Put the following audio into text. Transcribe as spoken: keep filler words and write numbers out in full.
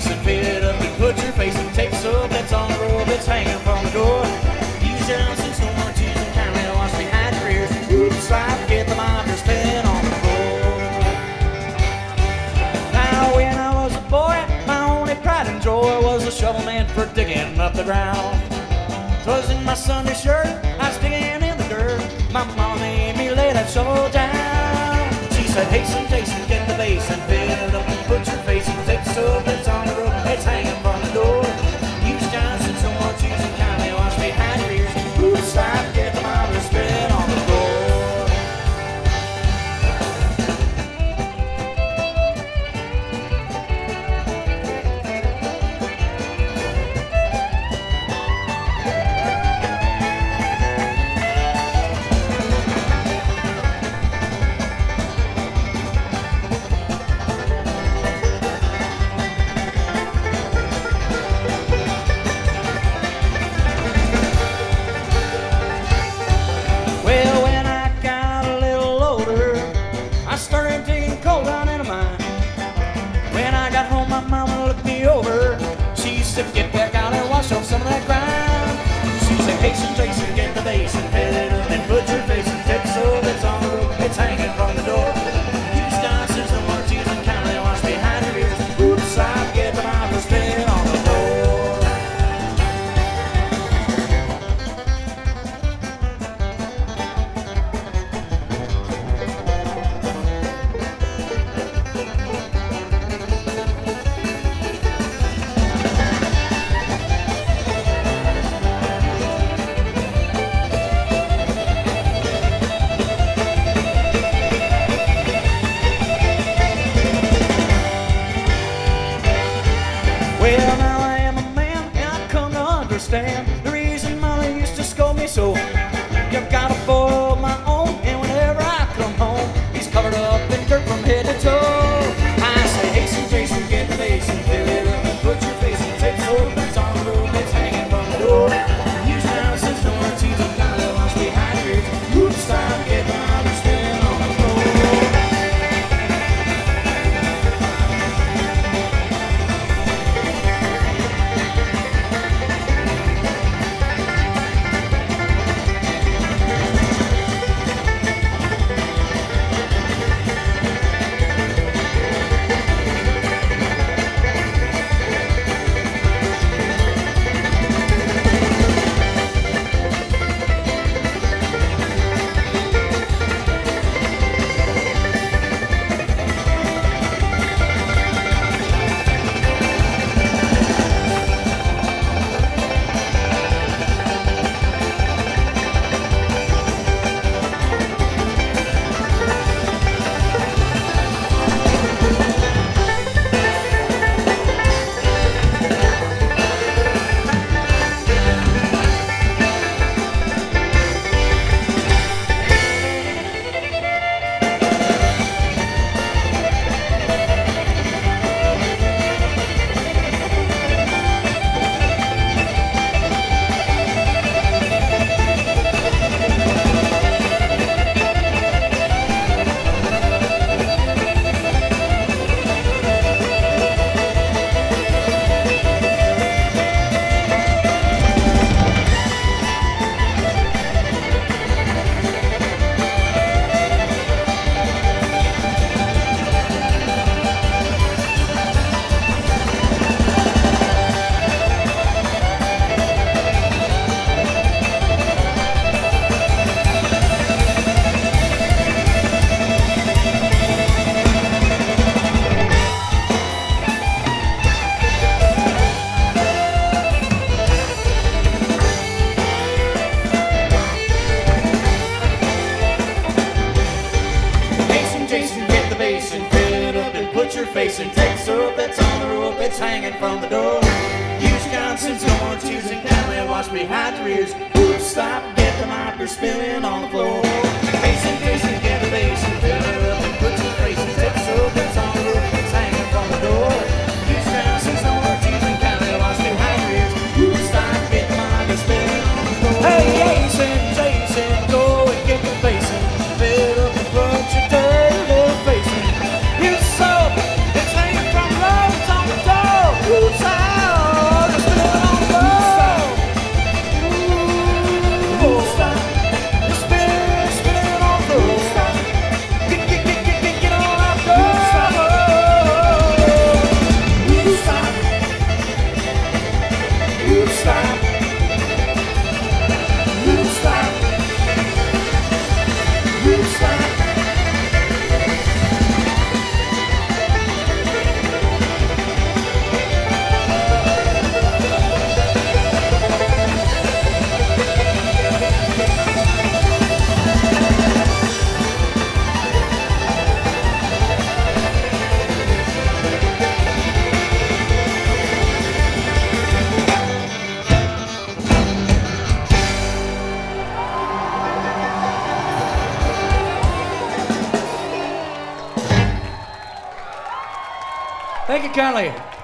basin, fill it up and put your face in. Take the soap that's on the rope that's hanging from the door. Use Johnson's no more cheese and kindly wash behind your ears. Oops, I forget the mop you're spilling on the floor. Now when I was a boy, my only pride and joy was a shovel man for digging up the ground. 'Twas in my Sunday shirt, I was digging in the dirt. My mom made me lay that shovel down. She said, hasten, Jason, get the basin, fill it up and put your face in. Take the soap that's on the rope, it's hanging from the door. Use Johnson's no more cheese and kindly wash behind your ears. Oops, I forget the mop you're spilling on the floor. Get back out and wash off some of that grime. She said, hasten, Jason, get the basin, fill it up and put your face in. Take the soap that's on the rope, it's hanging from the door. Use Johnson's no more cheese and kindly wash behind your ears. Oops, I forget the mop you're spilling on the floor. Well, now I am a man and I've come to understand the reason Mama used to scold me so. I've got a boy of my own, and whenever I come home, he's covered up in dirt from head to toe. I say, hasten, Jason, get the basin, fill it up and put your face in. Take the soap that's on the rope, it's hanging from the door. Use Johnson's no more cheese and kindly wash behind your ears. Oops, time to get my mother spilling on the floor. face and take soap that's on the rope, it's hanging from the door. Use Johnson's no more tears and kindly wash behind your ears. Oops, stop, get the mop, you're spilling on the floor. Face and face and get the base and fill it up and put your face and take soap that's on the rope, it's hanging from the door. Use Johnson's no more tears and kindly wash behind your ears. Oops, stop, get the mop, you're spilling on the floor. Hey, Jason, Jason, go and get the face and fill it up and put your dirty little face in. Use soap, it's hanging from the rope, it's on the door. Thank you kindly.